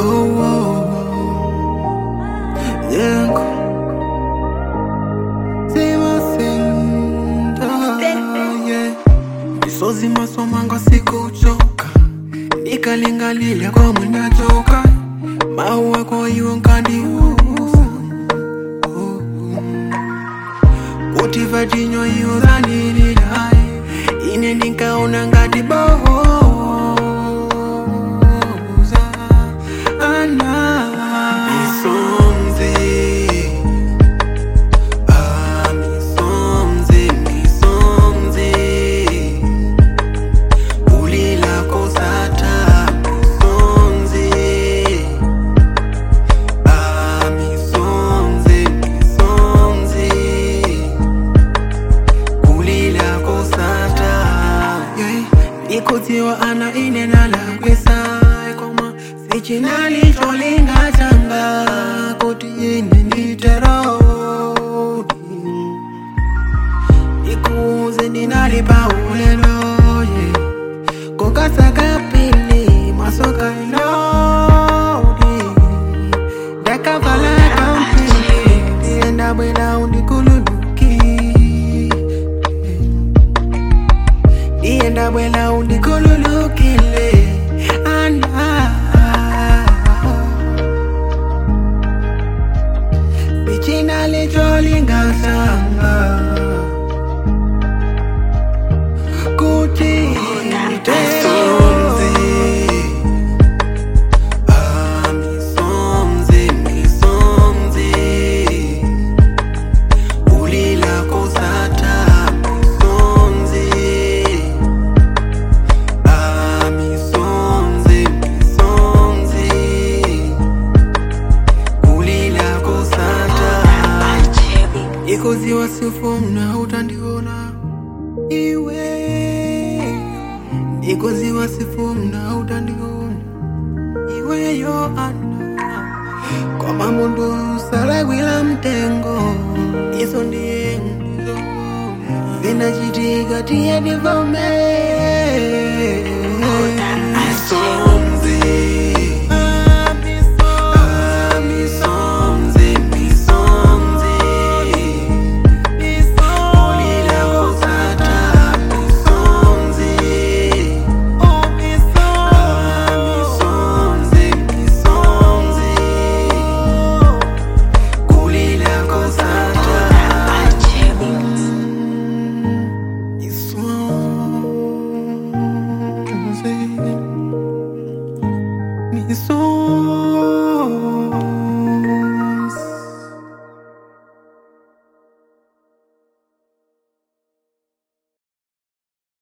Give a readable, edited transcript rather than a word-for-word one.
Misozi masomanga sikuchoka, nikalingalile kwa mnachoka, maua kwa hiyo nkandiuza kutiva dinyo hiyo zanini dai, ine nikaona ngati boza ana misonzi. Ikutiwa ana inena la kwesa koma sichinali cholinga changa kuti ine nditerodi ikuze ninalipa ulelo kokasaka pili masoka ilodi dakavala kampili dienda bwela undikululuki dienda bwela undikululukile ana bichina lejolinga sanga kuti ikoziwa sifumna utandiona iwe, ikoziwa sifumna utandiona iwe yo ana koma mundu salagwila mtengo iso ndiye ndizo vinachitika tiye divome so